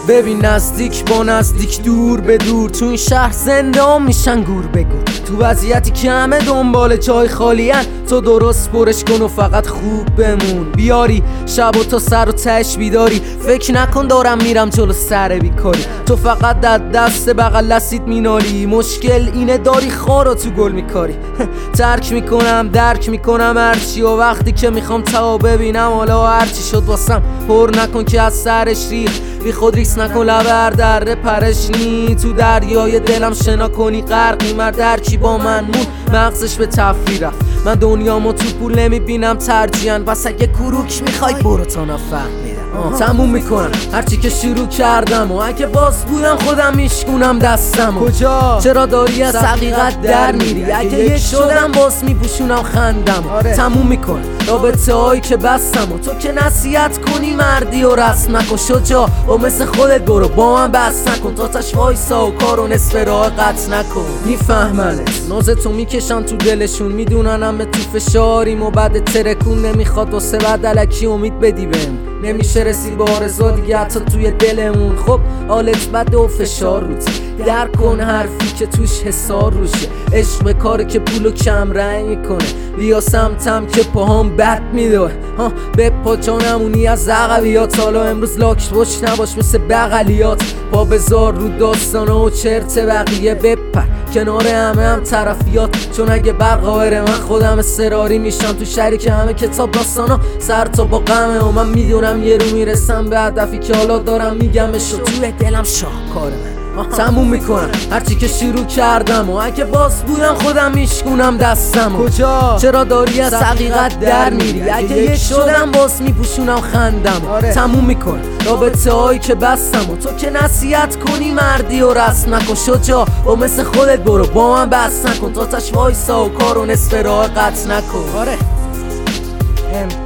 ببین نزدیک با نزدیک دور به دور تو این شهر زنده میشن گور به گور. تو وضعیتی که همه دنبال جای خالیان تو درست برش کن و فقط خوب بمون. بیاری شب و تا سر و تش بیداری، فکر نکن دارم میرم جلو سر بیکاری. تو فقط در دست بغل لسید مینالی، مشکل اینه داری خارا تو گل میکاری. ترک میکنم درک میکنم هرچی و وقتی که میخوام تا ببینم حالا هرچی شد واسم پر نکن که از سرش ریخ. بی خود ریس نکن لبر دره پرش نی، تو دریای دلم شنا کنی غرقی. مرد هرچی با من مون مغزش به تفریح رفت. من دنیامو تو پول نمیبینم ترجیحاً، پس اگه کروک میخوای برو تا نفهمیدم. تموم میکنم هرچی که شروع کردم و اگه باز بودم خودم میشکونم دستم. کجا چرا داری از حقیقت در میری؟ اگه یک شدم باز میپوشونم خندم. تموم میکنم رابطه هایی که بستم و تو که نصیحت کنی مردی و رسم نکن. شجاع و مثل خودت برو با من بس نکن، تا تاش وایسا و کارو نصف راه قطع نکن. میفهمنت نازتو میکشن تو دلشون، میدونن همه تو فشاریم و بعد ترکون نمیخواد واسه بعد الکی امید بدی بهم. نمیشه رسید با آرزو دیگه حتی توی دلمون. خب حالت بده و فشار روزی، در کن حرفی که توش حسار روشه. عشق کاری که پولو کم رنگ میکنه، بیا سمتم که پاهام بد میدوه. به پا جانمونی از عقبیات، حالا امروز لاک باش نباش مثل بغلیات. پا بذار رو داستانا و چرت بقیه، بپر کنار همه هم طرفیات. چون اگه برقاهر من خودم سراری میشم تو شهری که همه کتاب داستانا سر تا با غمه و من میدونم یه رو میرسم به هدفی که حالا دارم میگمش و توی دلم شاهکار من. تموم میکنم هرچی که شروع کردم و اگه باز بودم خودم میشکونم دستم. کجا چرا داری از حقیقت در میری؟ اگه یک شدم باز میپوشونم خندم. تموم میکنم رابطه هایی که بستم و تو که نصیحت کنی مردی و رسم نکن. شجاع و مثل خودت برو با من بس نکن، تا تاش وایسا و کارو نصف راه قطع نکن.